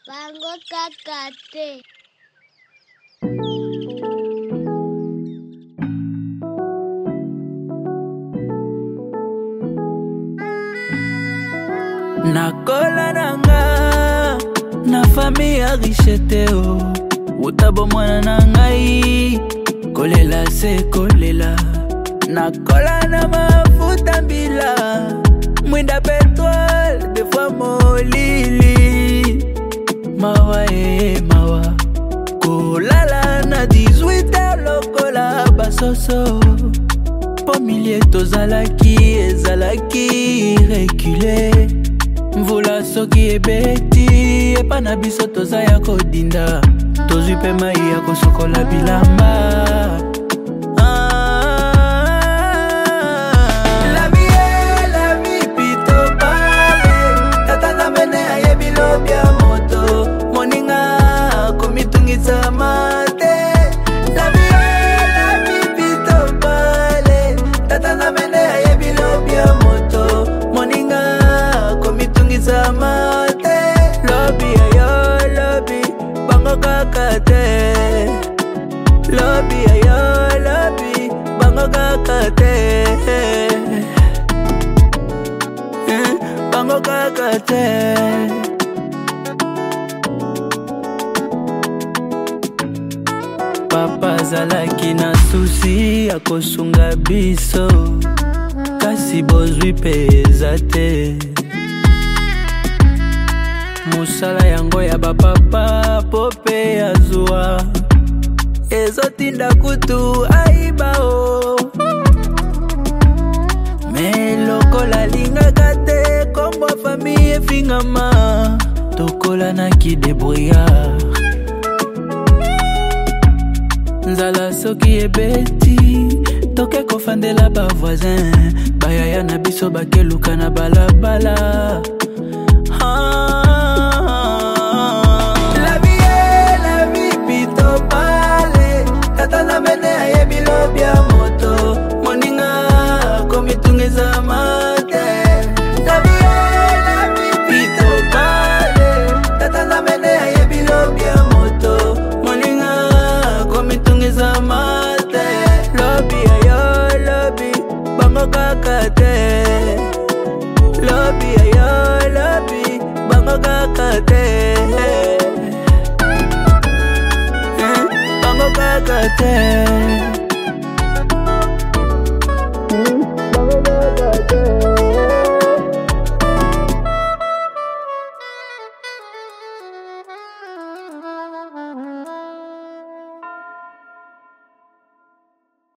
Bango kakate. Nakola nanga na famille richete o utabo mwana nangai kolela se kolela nakola na mafuta mbila mwinda petrol de fois molili mawa mawa kolala na 18h lokola basoso po milie tozalaki ezalaki reculé mvula soki ebeti epa na biso toza ya kodinda tozwi pe mai ya kosokola bilamba la vie pito pale tata na mene ayebi lobi ya moto moninga komitungisa mate la vie pito pale tata na mene ayebi lobi ya moto moninga komitungisa mate lobi ayo lobi bango kakate lobi ayo lobi bango kakate bango kakate papa zalaki na susi ya kosunga biso kasi bozwi peza te musala yango ya bapapa pope ya zwa ezotinda kutu aibao me lokola lingaka te kombo famille efingama tokola na kidebrouillard nzala soki ebeti toke kofandela bavoisin bayaya na biso bakeluka na balabala la vie pito pale tata na mene ayebi lobi ya moto moninga komitungisa mate la vie pito pale tata na mene ayebi lobi ya moto moninga komitungisa mate lobi ayo lobi bango kakate lobi ayo lobi bango kakate bango kakate